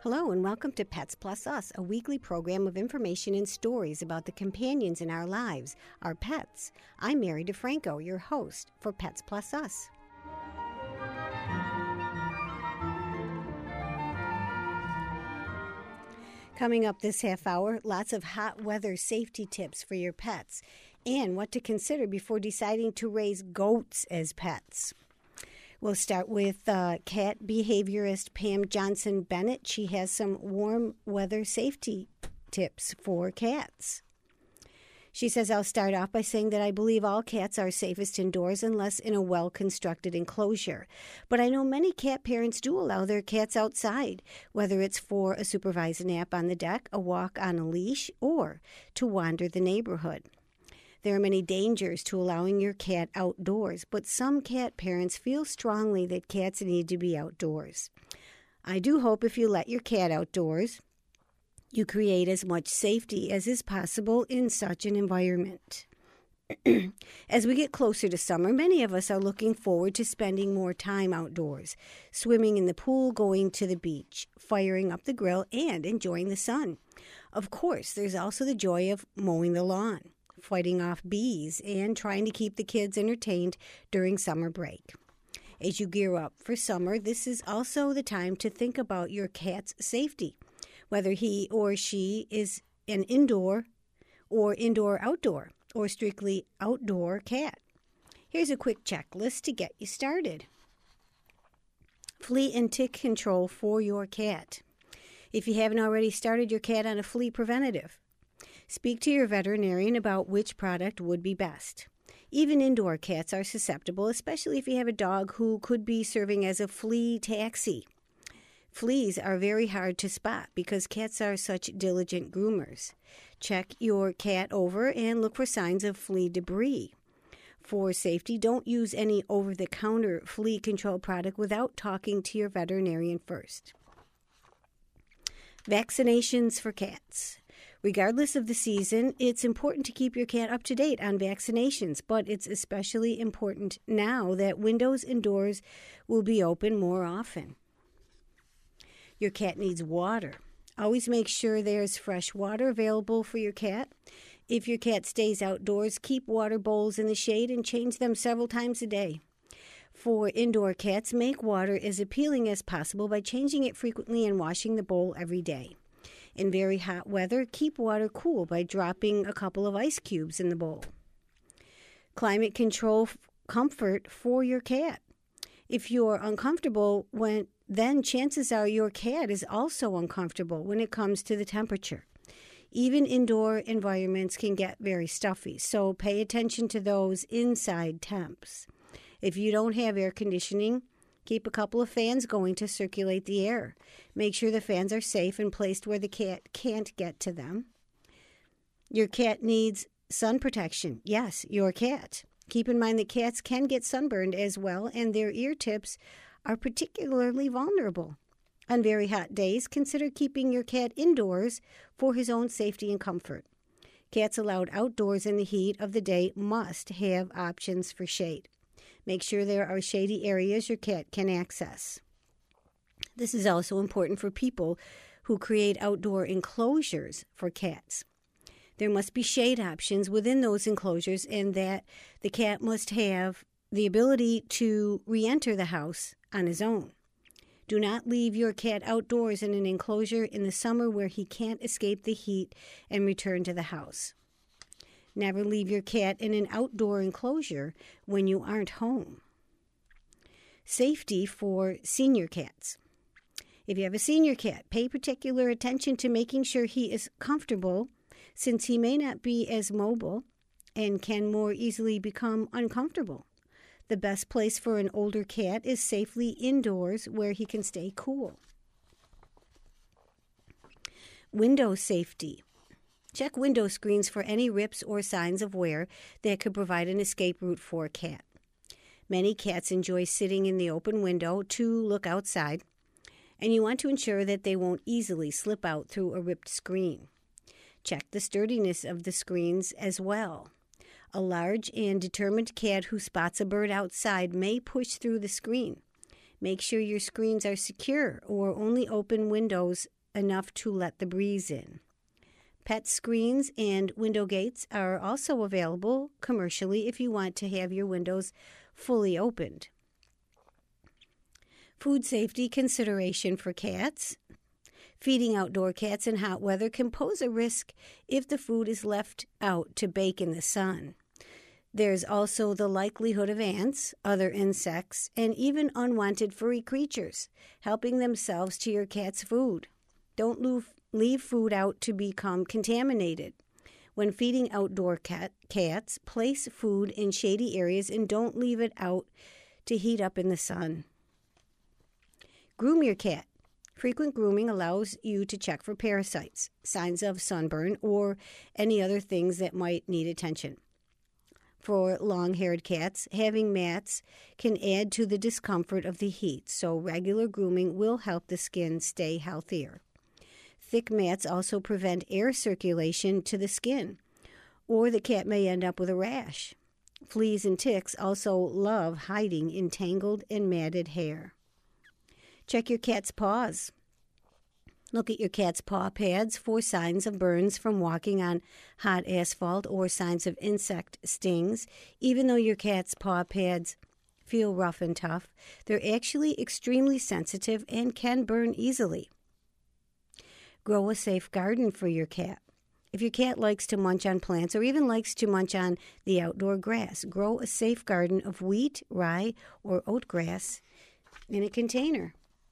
Hello and welcome to Pets Plus Us, a weekly program of information and stories about the companions in our lives, our pets. I'm Mary DeFranco, your host for Pets Plus Us. Coming up this half hour, lots of hot weather safety tips for your pets and what to consider before deciding to raise goats as pets. We'll start with cat behaviorist Pam Johnson-Bennett. She has some warm weather safety tips for cats. She says, I'll start off by saying that I believe all cats are safest indoors unless in a well-constructed enclosure. But I know many cat parents do allow their cats outside, whether it's for a supervised nap on the deck, a walk on a leash, or to wander the neighborhood. There are many dangers to allowing your cat outdoors, but some cat parents feel strongly that cats need to be outdoors. I do hope if you let your cat outdoors, you create as much safety as is possible in such an environment. As we get closer to summer, many of us are looking forward to spending more time outdoors, swimming in the pool, going to the beach, firing up the grill, and enjoying the sun. Of course, there's also the joy of mowing the lawn, fighting off bees, and trying to keep the kids entertained during summer break. As you gear up for summer, this is also the time to think about your cat's safety, whether he or she is an indoor or indoor-outdoor or strictly outdoor cat. Here's a quick checklist to get you started. Flea and tick control for your cat. If you haven't already started your cat on a flea preventative, speak to your veterinarian about which product would be best. Even indoor cats are susceptible, especially if you have a dog who could be serving as a flea taxi. Fleas are very hard to spot because cats are such diligent groomers. Check your cat over and look for signs of flea debris. For safety, don't use any over-the-counter flea control product without talking to your veterinarian first. Vaccinations for cats. Regardless of the season, it's important to keep your cat up to date on vaccinations, but it's especially important now that windows and doors will be open more often. Your cat needs water. Always make sure there's fresh water available for your cat. If your cat stays outdoors, keep water bowls in the shade and change them several times a day. For indoor cats, make water as appealing as possible by changing it frequently and washing the bowl every day. In very hot weather, keep water cool by dropping a couple of ice cubes in the bowl. Climate control comfort for your cat. If you're uncomfortable, then chances are your cat is also uncomfortable when it comes to the temperature. Even indoor environments can get very stuffy, so pay attention to those inside temps. If you don't have air conditioning, keep a couple of fans going to circulate the air. Make sure the fans are safe and placed where the cat can't get to them. Your cat needs sun protection. Yes, your cat. Keep in mind that cats can get sunburned as well, and their ear tips are particularly vulnerable. On very hot days, consider keeping your cat indoors for his own safety and comfort. Cats allowed outdoors in the heat of the day must have options for shade. Make sure there are shady areas your cat can access. This is also important for people who create outdoor enclosures for cats. There must be shade options within those enclosures, and that the cat must have the ability to re-enter the house on his own. Do not leave your cat outdoors in an enclosure in the summer where he can't escape the heat and return to the house. Never leave your cat in an outdoor enclosure when you aren't home. Safety for senior cats. If you have a senior cat, pay particular attention to making sure he is comfortable, since he may not be as mobile and can more easily become uncomfortable. The best place for an older cat is safely indoors where he can stay cool. Window safety. Check window screens for any rips or signs of wear that could provide an escape route for a cat. Many cats enjoy sitting in the open window to look outside, and you want to ensure that they won't easily slip out through a ripped screen. Check the sturdiness of the screens as well. A large and determined cat who spots a bird outside may push through the screen. Make sure your screens are secure or only open windows enough to let the breeze in. Pet screens and window gates are also available commercially if you want to have your windows fully opened. Food safety consideration for cats. Feeding outdoor cats in hot weather can pose a risk if the food is left out to bake in the sun. There's also the likelihood of ants, other insects, and even unwanted furry creatures helping themselves to your cat's food. Don't leave food out to become contaminated. When feeding outdoor cats, place food in shady areas and don't leave it out to heat up in the sun. Groom your cat. Frequent grooming allows you to check for parasites, signs of sunburn, or any other things that might need attention. For long-haired cats, having mats can add to the discomfort of the heat, so regular grooming will help the skin stay healthier. Thick mats also prevent air circulation to the skin, or the cat may end up with a rash. Fleas and ticks also love hiding in tangled and matted hair. Check your cat's paws. Look at your cat's paw pads for signs of burns from walking on hot asphalt or signs of insect stings. Even though your cat's paw pads feel rough and tough, they're actually extremely sensitive and can burn easily. Grow a safe garden for your cat. If your cat likes to munch on plants or even likes to munch on the outdoor grass, grow a safe garden of wheat, rye, or oat grass in a container.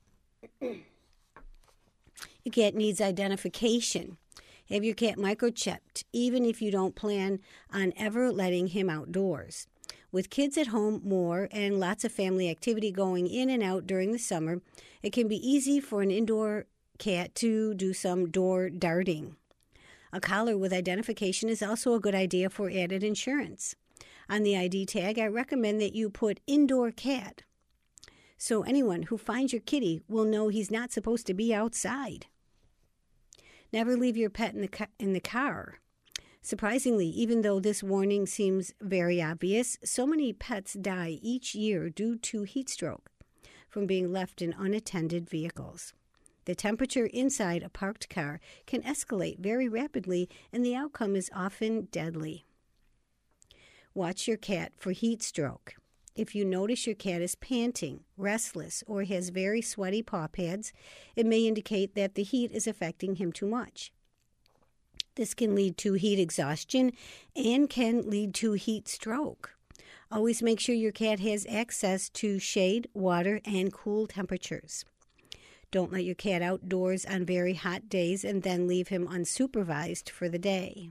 Your cat needs identification. Have your cat microchipped, even if you don't plan on ever letting him outdoors. With kids at home more and lots of family activity going in and out during the summer, it can be easy for an indoor cat to do some door darting. A collar with identification is also a good idea for added insurance. On the ID tag, I recommend that you put indoor cat, so anyone who finds your kitty will know he's not supposed to be outside. Never leave your pet in the car. Surprisingly, even though this warning seems very obvious, so many pets die each year due to heat stroke from being left in unattended vehicles. The temperature inside a parked car can escalate very rapidly, and the outcome is often deadly. Watch your cat for heat stroke. If you notice your cat is panting, restless, or has very sweaty paw pads, it may indicate that the heat is affecting him too much. This can lead to heat exhaustion and can lead to heat stroke. Always make sure your cat has access to shade, water, and cool temperatures. Don't let your cat outdoors on very hot days and then leave him unsupervised for the day.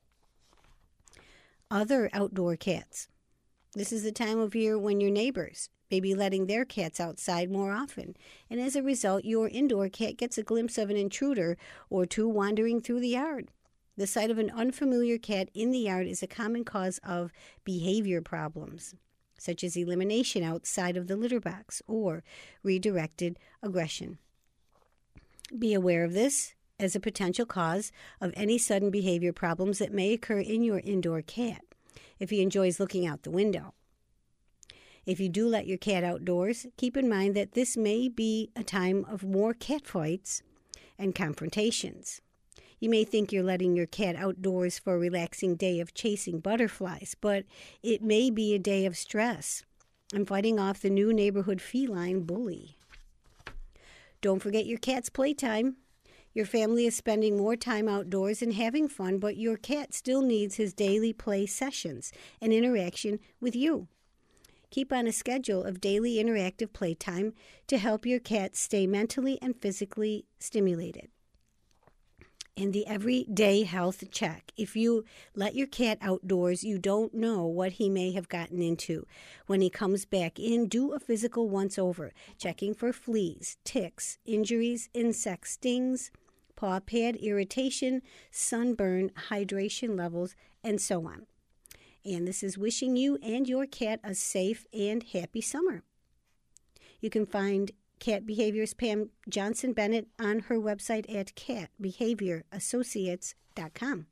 Other outdoor cats. This is the time of year when your neighbors may be letting their cats outside more often, and as a result, your indoor cat gets a glimpse of an intruder or two wandering through the yard. The sight of an unfamiliar cat in the yard is a common cause of behavior problems, such as elimination outside of the litter box or redirected aggression. Be aware of this as a potential cause of any sudden behavior problems that may occur in your indoor cat if he enjoys looking out the window. If you do let your cat outdoors, keep in mind that this may be a time of more cat fights and confrontations. You may think you're letting your cat outdoors for a relaxing day of chasing butterflies, but it may be a day of stress and fighting off the new neighborhood feline bully. Don't forget your cat's playtime. Your family is spending more time outdoors and having fun, but your cat still needs his daily play sessions and interaction with you. Keep on a schedule of daily interactive playtime to help your cat stay mentally and physically stimulated. And the everyday health check. If you let your cat outdoors, you don't know what he may have gotten into. When he comes back in, do a physical once-over, checking for fleas, ticks, injuries, insect stings, paw pad irritation, sunburn, hydration levels, and so on. And this is wishing you and your cat a safe and happy summer. You can find Cat Behavior's Pam Johnson Bennett on her website at catbehaviorassociates.com.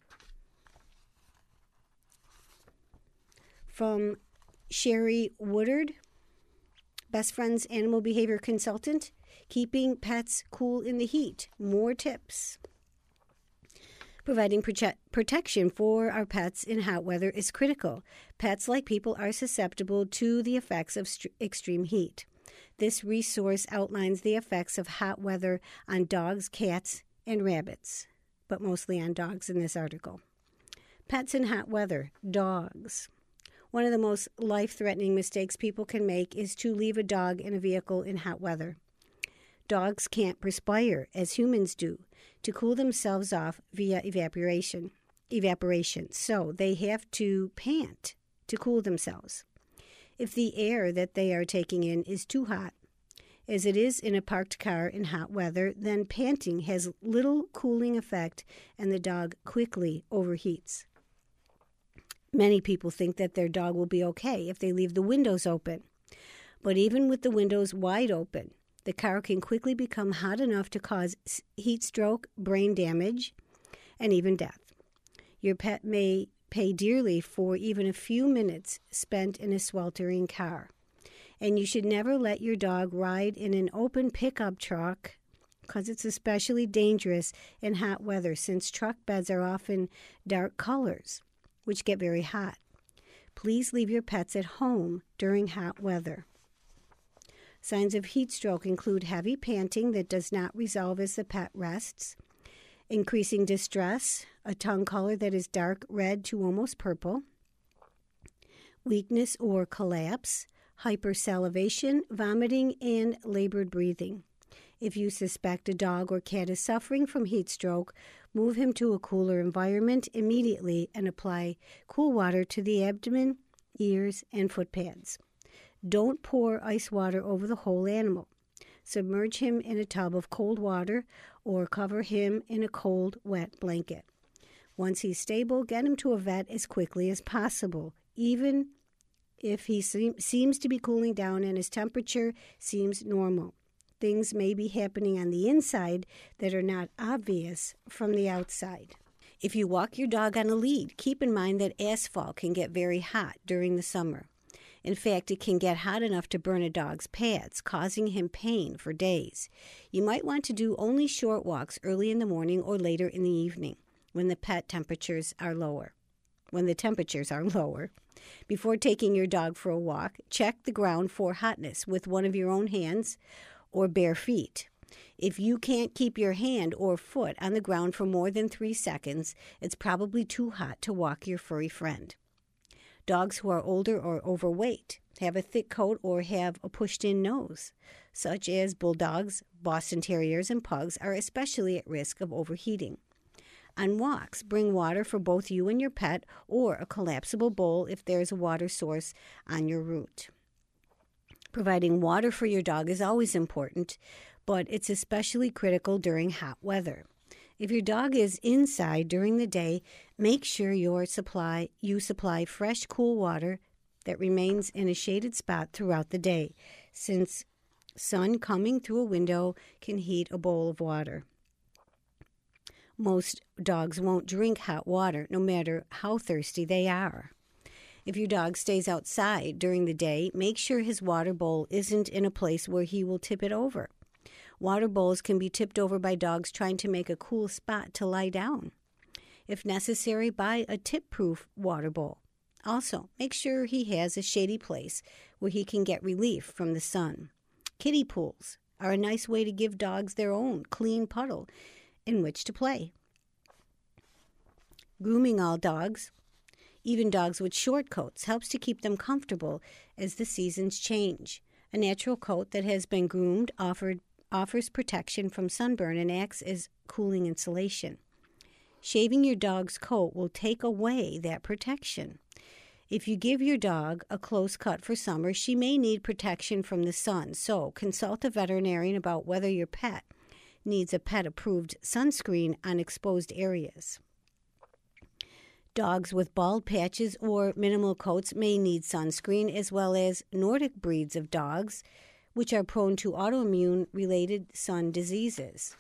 From Sherry Woodard, Best Friends Animal Behavior Consultant, keeping pets cool in the heat. More tips. Providing protection for our pets in hot weather is critical. Pets, like people, are susceptible to the effects of extreme heat. This resource outlines the effects of hot weather on dogs, cats, and rabbits, but mostly on dogs in this article. Pets in hot weather. Dogs. One of the most life-threatening mistakes people can make is to leave a dog in a vehicle in hot weather. Dogs can't perspire, as humans do, to cool themselves off via evaporation. So they have to pant to cool themselves. If the air that they are taking in is too hot, as it is in a parked car in hot weather, then panting has little cooling effect and the dog quickly overheats. Many people think that their dog will be okay if they leave the windows open. But even with the windows wide open, the car can quickly become hot enough to cause heat stroke, brain damage, and even death. Your pet may pay dearly for even a few minutes spent in a sweltering car. And you should never let your dog ride in an open pickup truck because it's especially dangerous in hot weather since truck beds are often dark colors, which get very hot. Please leave your pets at home during hot weather. Signs of heat stroke include heavy panting that does not resolve as the pet rests, increasing distress, a tongue color that is dark red to almost purple, weakness or collapse, hypersalivation, vomiting, and labored breathing. If you suspect a dog or cat is suffering from heat stroke, move him to a cooler environment immediately and apply cool water to the abdomen, ears, and foot pads. Don't pour ice water over the whole animal. Submerge him in a tub of cold water or cover him in a cold, wet blanket. Once he's stable, get him to a vet as quickly as possible, even if he seems to be cooling down and his temperature seems normal. Things may be happening on the inside that are not obvious from the outside. If you walk your dog on a lead, keep in mind that asphalt can get very hot during the summer. In fact, it can get hot enough to burn a dog's pads, causing him pain for days. You might want to do only short walks early in the morning or later in the evening when the temperatures are lower. Before taking your dog for a walk, check the ground for hotness with one of your own hands or bare feet. If you can't keep your hand or foot on the ground for more than 3 seconds, it's probably too hot to walk your furry friend. Dogs who are older or overweight, have a thick coat, or have a pushed-in nose, such as bulldogs, Boston Terriers, and pugs, are especially at risk of overheating. On walks, bring water for both you and your pet, or a collapsible bowl if there's a water source on your route. Providing water for your dog is always important, but it's especially critical during hot weather. If your dog is inside during the day, make sure you supply fresh, cool water that remains in a shaded spot throughout the day, since sun coming through a window can heat a bowl of water. Most dogs won't drink hot water, no matter how thirsty they are. If your dog stays outside during the day, make sure his water bowl isn't in a place where he will tip it over. Water bowls can be tipped over by dogs trying to make a cool spot to lie down. If necessary, buy a tip-proof water bowl. Also, make sure he has a shady place where he can get relief from the sun. Kiddie pools are a nice way to give dogs their own clean puddle in which to play. Grooming all dogs, even dogs with short coats, helps to keep them comfortable as the seasons change. A natural coat that has been groomed offers protection from sunburn and acts as cooling insulation. Shaving your dog's coat will take away that protection. If you give your dog a close cut for summer, she may need protection from the sun, so consult a veterinarian about whether your pet needs a pet-approved sunscreen on exposed areas. Dogs with bald patches or minimal coats may need sunscreen, as well as Nordic breeds of dogs, which are prone to autoimmune-related sun diseases.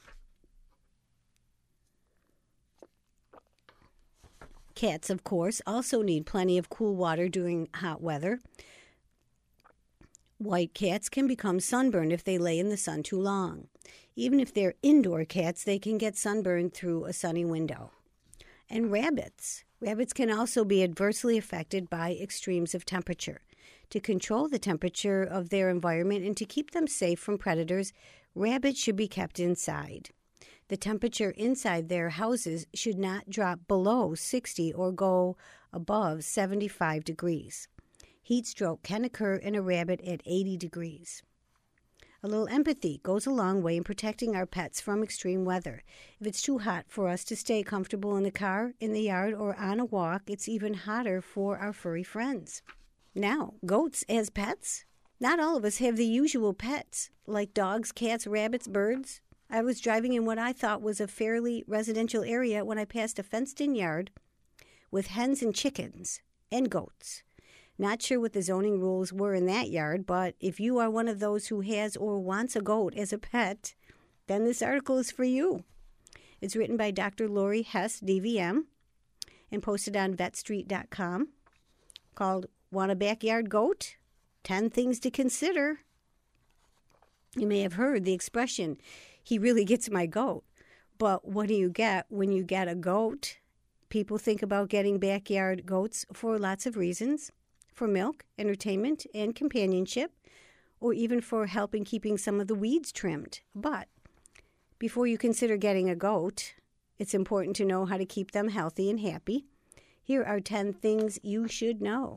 Cats, of course, also need plenty of cool water during hot weather. White cats can become sunburned if they lay in the sun too long. Even if they're indoor cats, they can get sunburned through a sunny window. And rabbits. Rabbits can also be adversely affected by extremes of temperature. To control the temperature of their environment and to keep them safe from predators, rabbits should be kept inside. The temperature inside their houses should not drop below 60 or go above 75 degrees. Heat stroke can occur in a rabbit at 80 degrees. A little empathy goes a long way in protecting our pets from extreme weather. If it's too hot for us to stay comfortable in the car, in the yard, or on a walk, it's even hotter for our furry friends. Now, goats as pets? Not all of us have the usual pets, like dogs, cats, rabbits, birds. I was driving in what I thought was a fairly residential area when I passed a fenced-in yard with hens and chickens and goats. Not sure what the zoning rules were in that yard, but if you are one of those who has or wants a goat as a pet, then this article is for you. It's written by Dr. Lori Hess, DVM, and posted on vetstreet.com, called Want a Backyard Goat? 10 Things to Consider. You may have heard the expression, he really gets my goat. But what do you get when you get a goat? People think about getting backyard goats for lots of reasons. For milk, entertainment, and companionship, or even for help in keeping some of the weeds trimmed. But before you consider getting a goat, it's important to know how to keep them healthy and happy. Here are 10 things you should know.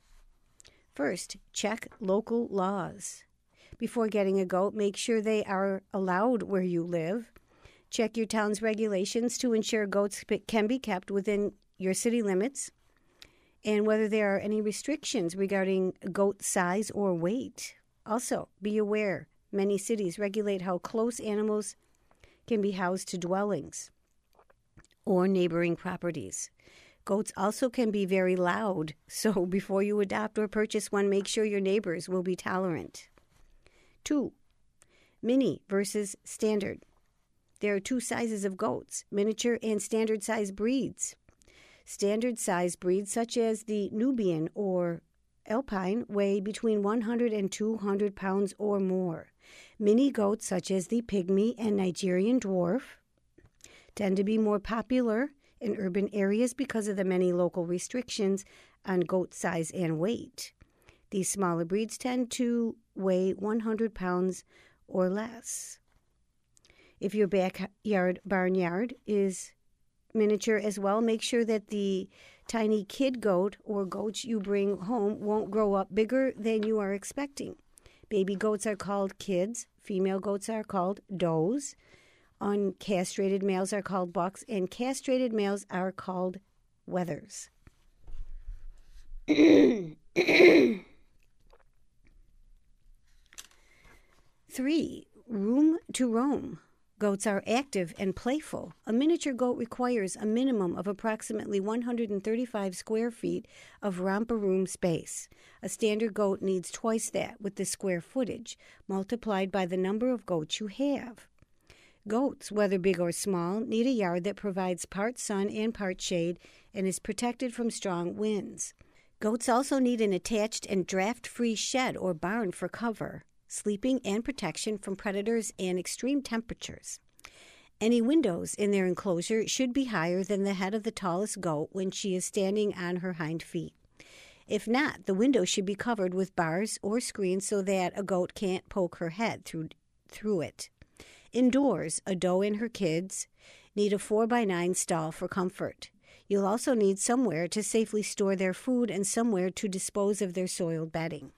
First, check local laws. Before getting a goat, make sure they are allowed where you live. Check your town's regulations to ensure goats can be kept within your city limits, and whether there are any restrictions regarding goat size or weight. Also, be aware, many cities regulate how close animals can be housed to dwellings or neighboring properties. Goats also can be very loud, so before you adopt or purchase one, make sure your neighbors will be tolerant. 2. Mini versus standard. There are 2 sizes of goats, miniature and standard size breeds. Standard size breeds such as the Nubian or Alpine weigh between 100 and 200 pounds or more. Mini goats such as the Pygmy and Nigerian Dwarf tend to be more popular in urban areas because of the many local restrictions on goat size and weight. These smaller breeds tend to weigh 100 pounds or less. If your backyard barnyard is miniature as well, make sure that the tiny kid goat or goats you bring home won't grow up bigger than you are expecting. Baby goats are called kids. Female goats are called does. Uncastrated males are called bucks, and castrated males are called wethers. 3. Room to roam. Goats are active and playful. A miniature goat requires a minimum of approximately 135 square feet of romper room space. A standard goat needs twice that with the square footage, multiplied by the number of goats you have. Goats, whether big or small, need a yard that provides part sun and part shade and is protected from strong winds. Goats also need an attached and draft-free shed or barn for cover, sleeping, and protection from predators and extreme temperatures. Any windows in their enclosure should be higher than the head of the tallest goat when she is standing on her hind feet. If not, the window should be covered with bars or screens so that a goat can't poke her head through it. Indoors, a doe and her kids need a 4x9 stall for comfort. You'll also need somewhere to safely store their food and somewhere to dispose of their soiled bedding.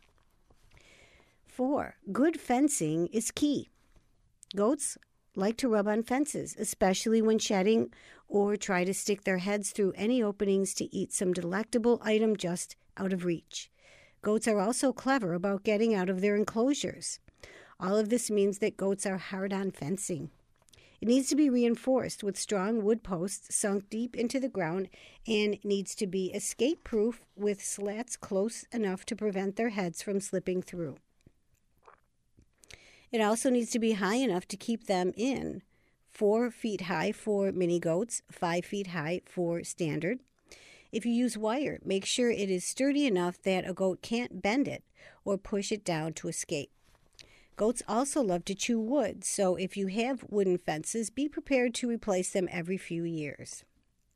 4. Good fencing is key. Goats like to rub on fences, especially when shedding, or try to stick their heads through any openings to eat some delectable item just out of reach. Goats are also clever about getting out of their enclosures. All of this means that goats are hard on fencing. It needs to be reinforced with strong wood posts sunk deep into the ground and needs to be escape-proof with slats close enough to prevent their heads from slipping through. It also needs to be high enough to keep them in, 4 feet high for mini goats, 5 feet high for standard. If you use wire, make sure it is sturdy enough that a goat can't bend it or push it down to escape. Goats also love to chew wood, so if you have wooden fences, be prepared to replace them every few years.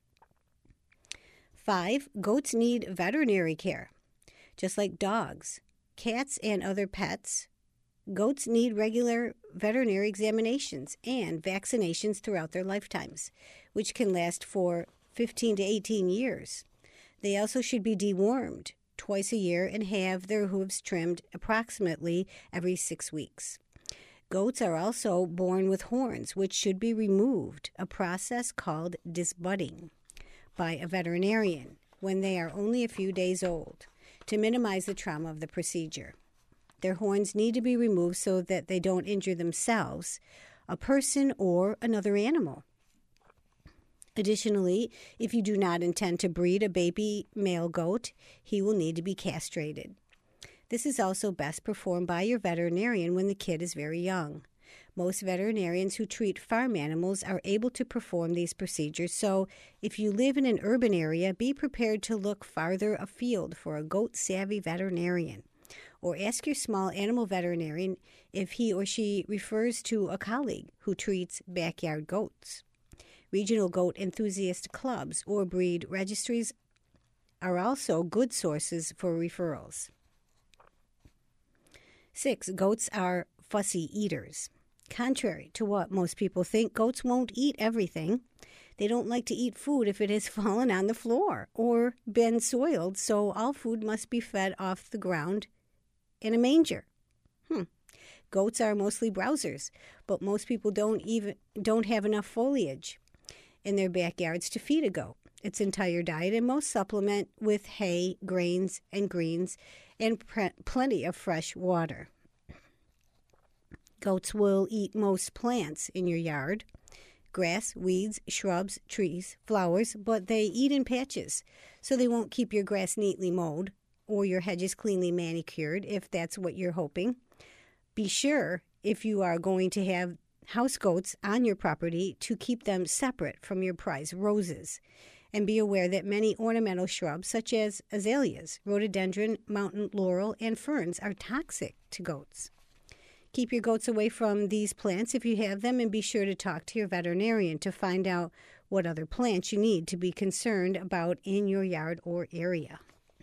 5. Goats need veterinary care. Just like dogs, cats, and other pets, goats need regular veterinary examinations and vaccinations throughout their lifetimes, which can last for 15 to 18 years. They also should be dewormed twice a year and have their hooves trimmed approximately every 6 weeks. Goats are also born with horns, which should be removed, a process called disbudding, by a veterinarian when they are only a few days old, to minimize the trauma of the procedure. Their horns need to be removed so that they don't injure themselves, a person, or another animal. Additionally, if you do not intend to breed a baby male goat, he will need to be castrated. This is also best performed by your veterinarian when the kid is very young. Most veterinarians who treat farm animals are able to perform these procedures, so if you live in an urban area, be prepared to look farther afield for a goat-savvy veterinarian. Or ask your small animal veterinarian if he or she refers to a colleague who treats backyard goats. Regional goat enthusiast clubs or breed registries are also good sources for referrals. 6. Goats are fussy eaters. Contrary to what most people think, goats won't eat everything. They don't like to eat food if it has fallen on the floor or been soiled, so all food must be fed off the ground in a manger. Goats are mostly browsers, but most people don't have enough foliage in their backyards to feed a goat its entire diet, and most supplement with hay, grains, and greens, and plenty of fresh water. Goats will eat most plants in your yard, grass, weeds, shrubs, trees, flowers, but they eat in patches, so they won't keep your grass neatly mowed or your hedges cleanly manicured if that's what you're hoping. Be sure, if you are going to have house goats on your property, to keep them separate from your prize roses. And be aware that many ornamental shrubs, such as azaleas, rhododendron, mountain laurel, and ferns, are toxic to goats. Keep your goats away from these plants if you have them, and be sure to talk to your veterinarian to find out what other plants you need to be concerned about in your yard or area.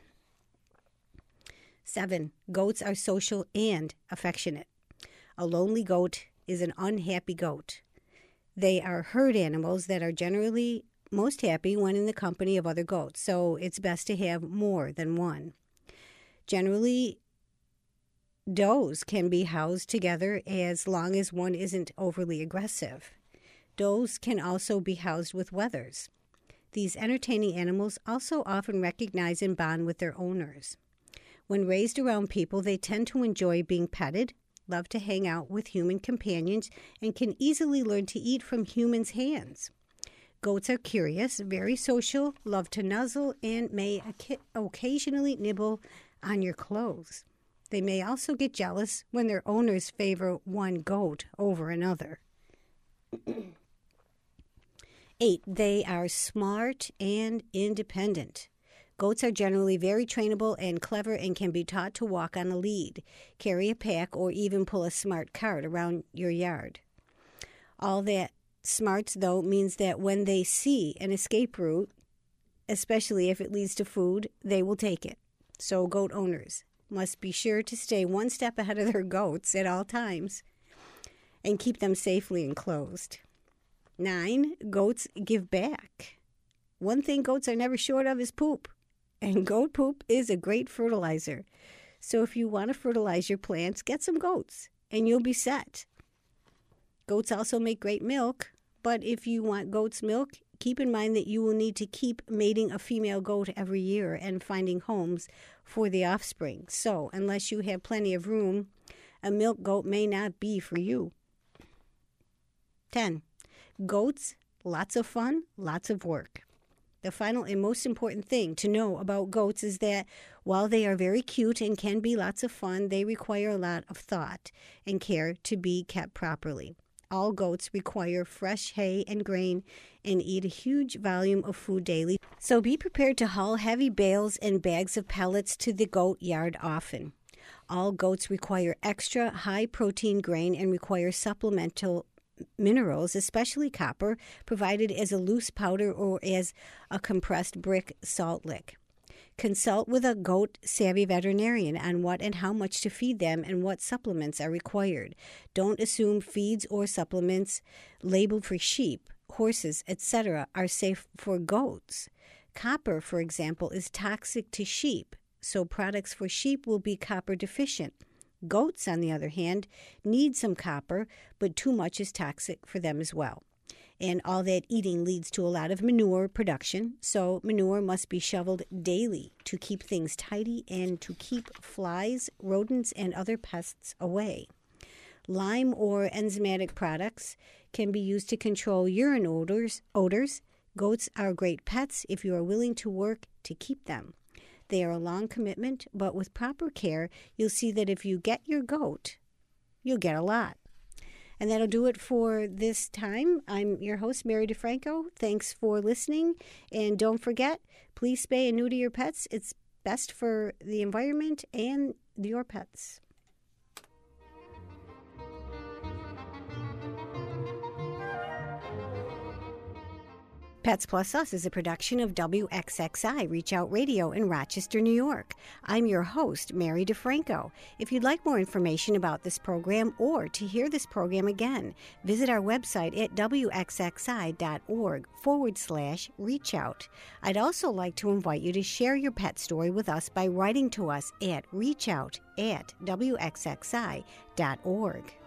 7. Goats are social and affectionate. A lonely goat is an unhappy goat. They are herd animals that are generally most happy when in the company of other goats, so it's best to have more than one. Generally, does can be housed together as long as one isn't overly aggressive. Does can also be housed with wethers. These entertaining animals also often recognize and bond with their owners. When raised around people, they tend to enjoy being petted, love to hang out with human companions, and can easily learn to eat from humans' hands. Goats are curious, very social, love to nuzzle, and may occasionally nibble on your clothes. They may also get jealous when their owners favor one goat over another. 8. They are smart and independent. Goats are generally very trainable and clever and can be taught to walk on a lead, carry a pack, or even pull a smart cart around your yard. All that smarts, though, means that when they see an escape route, especially if it leads to food, they will take it. So goat owners must be sure to stay one step ahead of their goats at all times and keep them safely enclosed. 9. Goats give back. One thing goats are never short of is poop, and goat poop is a great fertilizer. So if you want to fertilize your plants, get some goats, and you'll be set. Goats also make great milk, but if you want goat's milk, keep in mind that you will need to keep mating a female goat every year and finding homes for the offspring. So, unless you have plenty of room, a milk goat may not be for you. 10. Goats, lots of fun, lots of work. The final and most important thing to know about goats is that while they are very cute and can be lots of fun, they require a lot of thought and care to be kept properly. All goats require fresh hay and grain and eat a huge volume of food daily, so be prepared to haul heavy bales and bags of pellets to the goat yard often. All goats require extra high-protein grain and require supplemental minerals, especially copper, provided as a loose powder or as a compressed brick salt lick. Consult with a goat-savvy veterinarian on what and how much to feed them and what supplements are required. Don't assume feeds or supplements labeled for sheep, horses, etc. are safe for goats. Copper, for example, is toxic to sheep, so products for sheep will be copper deficient. Goats, on the other hand, need some copper, but too much is toxic for them as well. And all that eating leads to a lot of manure production, so manure must be shoveled daily to keep things tidy and to keep flies, rodents, and other pests away. Lime or enzymatic products can be used to control urine odors. Goats are great pets if you are willing to work to keep them. They are a long commitment, but with proper care, you'll see that if you get your goat, you'll get a lot. And that'll do it for this time. I'm your host, Mary DeFranco. Thanks for listening. And don't forget, please spay and neuter your pets. It's best for the environment and your pets. Pets Plus Us is a production of WXXI Reach Out Radio in Rochester, New York. I'm your host, Mary DeFranco. If you'd like more information about this program or to hear this program again, visit our website at wxxi.org/reachout. I'd also like to invite you to share your pet story with us by writing to us at reachout@wxxi.org.